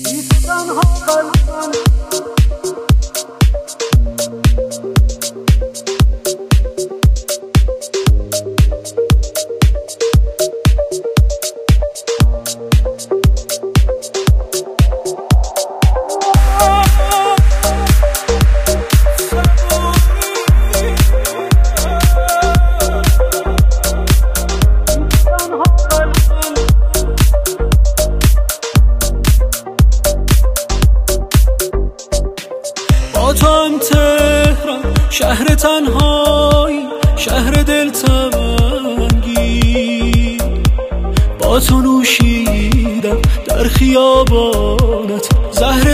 توام تهران شهر تنهایی، شهر دلتنگی، با تو نوشیدم در خیابانت زهر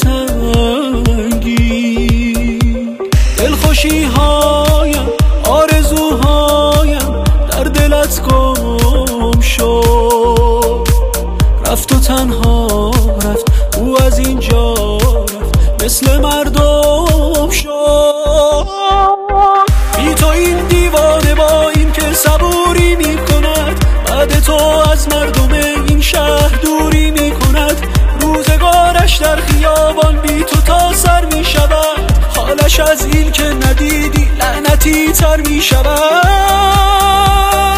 دلتنگی. دلخوشی هایم آرزوهایم در دلت گم شد، رفت و تنها رفت او از اینجا رفت، مثل مردم شد. بی تو این دیوانه با این که صبوری می کند، بعد تو از مردم این شهر دوری می کند. روزگارش در خیابان بی تو تا سر می شود، حالش از این که ندیدی لعنتی تر می شود.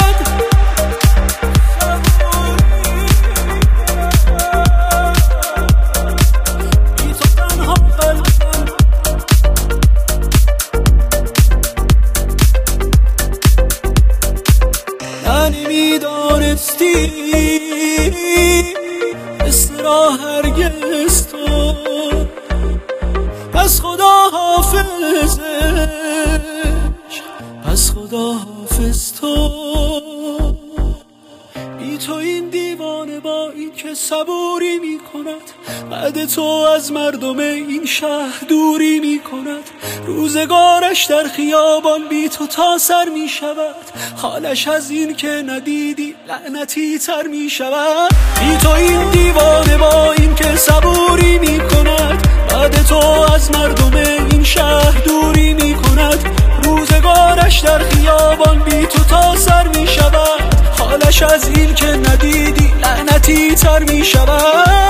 نمیدانستی مثل را هرگز تو، پس خدا حافظش، پس خدا حافظ تو. بی تو این دیوانه با این که صبوری می کند، بعد تو از مردم این شهر دوری می کند. روزگارش در خیابان بی تو تا سر می شود، حالش از این که ندیدی لعنتی تر می شود. بی تو این دیوانه با این که صبوری می کند، بعد تو از مردم این شهر دوری می کند. روزگارش در خیابان بی تو تا سر می شود، حالش از این که ندیدی لعنتی تر می شود.